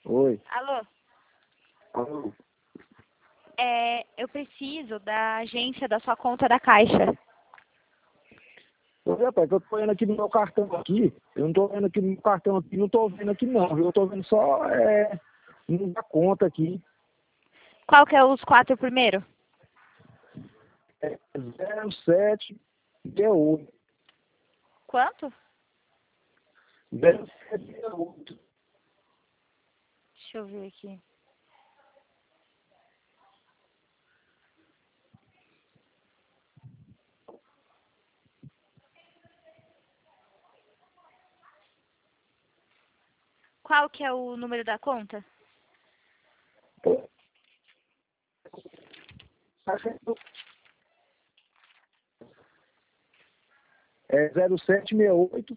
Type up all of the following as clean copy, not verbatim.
Oi. Alô? Alô. Eu preciso da agência da sua conta da Caixa. Oi, rapaz, que eu tô vendo aqui no meu cartão aqui. Eu não tô vendo aqui no meu cartão aqui, não tô vendo aqui não, viu? Eu tô vendo só na conta aqui. Qual que é os 4 primeiros? É 0768. Quanto? 0768. Deixa eu ver aqui. Qual que é o número da conta? É 0768.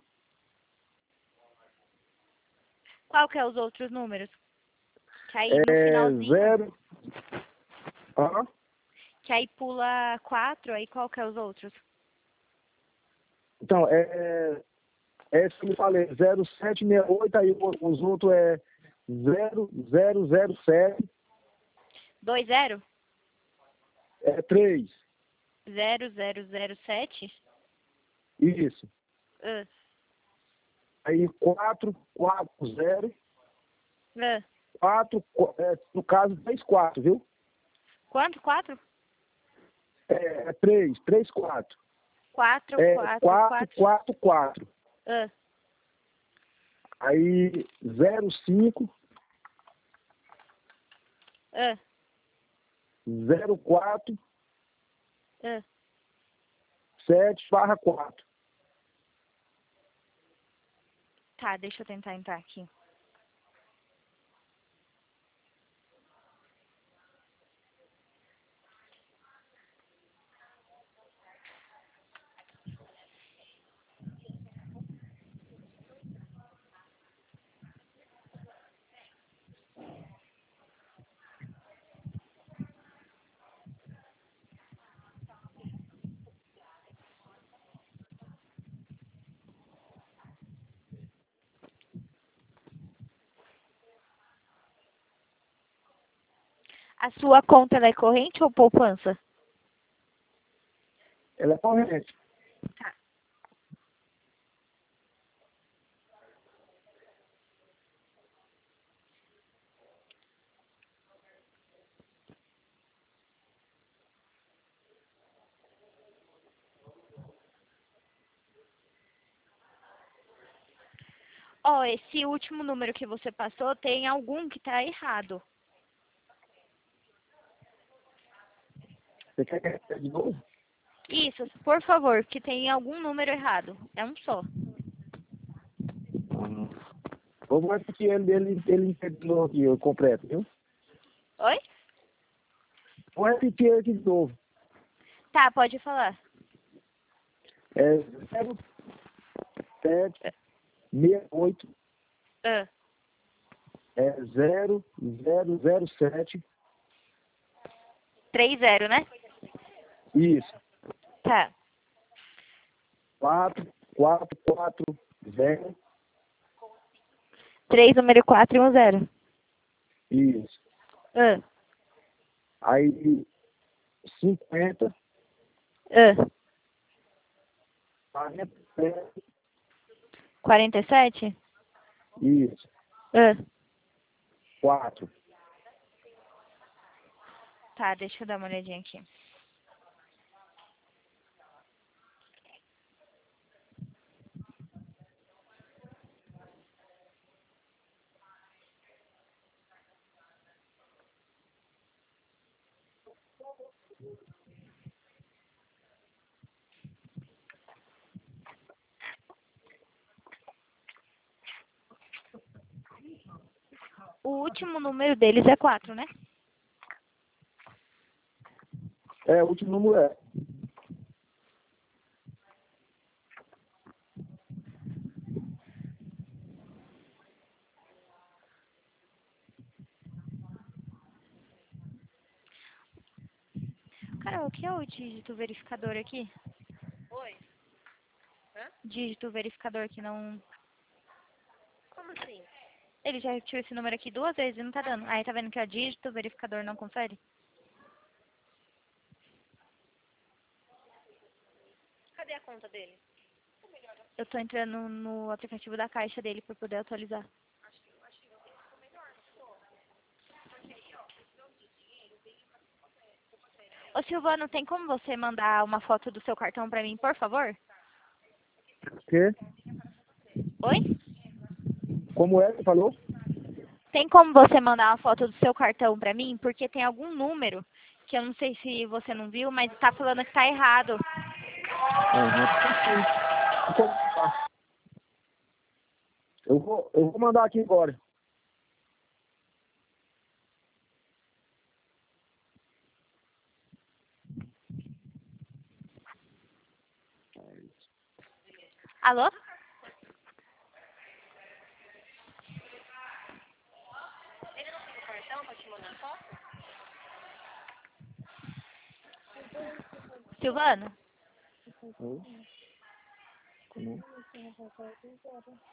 Qual que é os outros números? Que aí no É finalzinho, 0. Ah, que aí pula 4, aí qual que é os outros? então, esse que eu falei, 0768, aí os outros é 0007, 20? é 3. 0007? Isso. Ah, Aí 440, ah. 4, no caso 34, viu? Quanto? 4? É 3, 3, 4. 4, É 4, 4, 4. 4, 4. Ah, Aí 05, ah, 04, ah. 7/4. Tá, deixa eu tentar entrar aqui. A sua conta ela é corrente ou poupança? Ela é corrente. Tá. Ó, esse último número que você passou tem algum que tá errado. Você quer que eu repita de novo? Isso, por favor, que tem algum número errado. É um só. Vou repetir ele entendeu aqui, eu completo, viu? Oi? Vou repetir ele aqui de novo. Tá, pode falar. É 0768, Ah, é 0007, 30, né? isso, Tá. 4440, 3, número 4 e 1 0. isso. Ah, Aí 50, ah. 47, 47? isso, Ah. 4. Tá, deixa eu dar uma olhadinha aqui. O último número deles é 4, né? É, o último número é. Cara, o que é o dígito verificador aqui? Oi? Hã? Dígito verificador que não... Como assim? Ele já repetiu esse número aqui 2 vezes e não tá dando. Aí tá vendo que é dígito, verificador não confere? Cadê a conta dele? Eu tô entrando no aplicativo da Caixa dele pra poder atualizar. Ô Silvano, tem como você mandar uma foto do seu cartão pra mim, por favor? Quê? Oi? Como é que falou? Tem como você mandar uma foto do seu cartão pra mim? Porque tem algum número que eu não sei se você não viu, mas tá falando que tá errado. Eu vou mandar aqui agora. Alô? Ele não tem o cartão pra te mandar foto? Silvano? Oi? Como?